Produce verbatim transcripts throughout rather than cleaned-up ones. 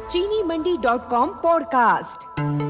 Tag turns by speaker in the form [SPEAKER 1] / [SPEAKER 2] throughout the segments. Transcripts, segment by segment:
[SPEAKER 1] चीनी Mandi dot com podcast.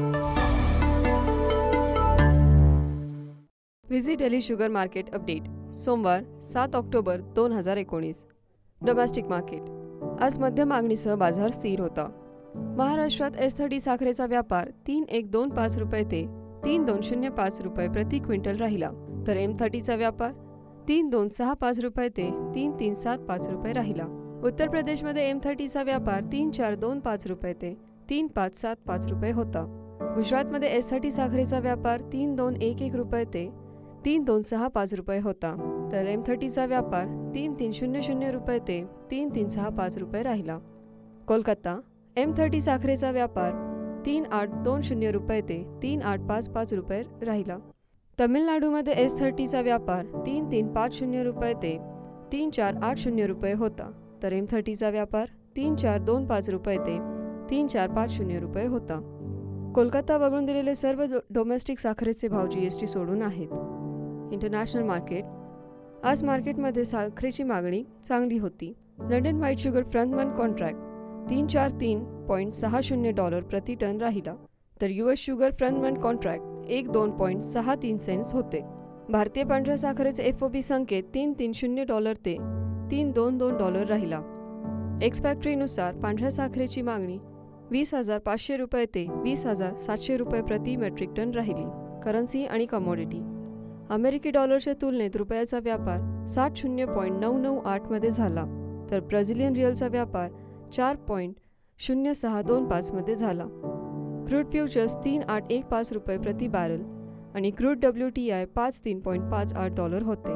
[SPEAKER 2] विझी daily sugar market update सोमवार सात ऑक्टोबर दोन हजार एकोणीस। डोमेस्टिक मार्केट आज मध्य मागणीसह बाजार स्थिर होता। महाराष्ट्रात एस थर्टी साखरेचा व्यापार तीन एक दोन पाच रुपये ते तीन दोन शून्य पाच रुपये प्रति क्विंटल राहिला, तर एम थर्टीचा व्यापार तीन दोन सहा पाच रुपये ते तीन तीन सात पाच रुपये राहिला। उत्तर प्रदेशमध्ये एम थर्टीचा व्यापार तीन चार दोन पाच रुपये ते तीन पाच सात पाच रुपये होता। गुजरातमध्ये एस थर्टी साखरेचा व्यापार तीन दोन एक एक रुपये ते तीन दोन सहा पाच रुपये होता, तर एम थर्टीचा व्यापार तीन तीन शून्य शून्य रुपये ते तीन तीन सहा पाच रुपये राहिला। कोलकाता एम थर्टी साखरेचा व्यापार तीन आठ दोन शून्य रुपये ते तीन आठ पाच पाच रुपये राहिला। तमिळनाडूमध्ये एस थर्टीचा व्यापार तीन तीन पाच शून्य रुपये ते तीन चार आठ शून्य रुपये होता, तर एम थर्टीचा व्यापार तीन चार दोन पाच रुपये ते तीन चार पाच शून्य रुपये होता। कोलकाता वगळून दिलेले सर्व डोमेस्टिक साखरेचे भाव जीएसटी सोडून आहेत। इंटरनॅशनल मार्केट आज मार्केटमध्ये साखरेची मागणी चांगली होती। London white sugar front month contract तीन चार तीन पॉईंट सहा शून्य डॉलर प्रति टन राहिला, तर US sugar front month contract एक दोन पॉईंट सहा तीन सेंट्स होते। भारतीय पांढऱ्या साखरेचे एफओबी संकेत तीन तीन शून्य डॉलर ते तीन दोन दोन डॉलर राहिला। एक्स फॅक्टरीनुसार पांढऱ्या साखरेची मागणी वीस हजार पाचशे रुपये ते वीस हजार सातशे रुपये प्रति मेट्रिक टन राहिली। करन्सी आणि कमोडिटी अमेरिकी डॉलरच्या तुलनेत रुपयाचा व्यापार साठ शून्य पॉईंट नऊ नऊ आठमध्ये झाला, तर ब्राझिलियन रिअलचा व्यापार चार पॉईंट शून्य सहा दोन पाचमध्ये झाला। क्रूड फ्युचर्स तीन आठ एक पाच रुपये प्रति बॅरल आणि क्रूड डब्ल्यू टी आय पाच तीन पॉईंट पाच आठ डॉलर होते।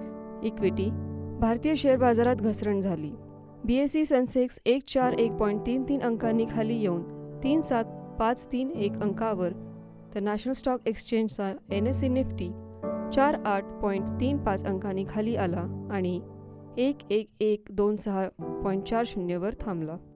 [SPEAKER 2] इक्विटी भारतीय शेअर बाजारात घसरण झाली। बीएसई सेन्सेक्स एक चार एक पॉईंट तीन तीन अंकांनी खाली येऊन तीन सात पाच तीन एक अंकावर, तर नॅशनल स्टॉक एक्सचेंजचा एन एस ई निफ्टी चार आठ पॉईंट तीन पाच अंकांनी खाली आला आणि एक एक एक दोन सहा पॉईंट चार शून्यवर थांबला।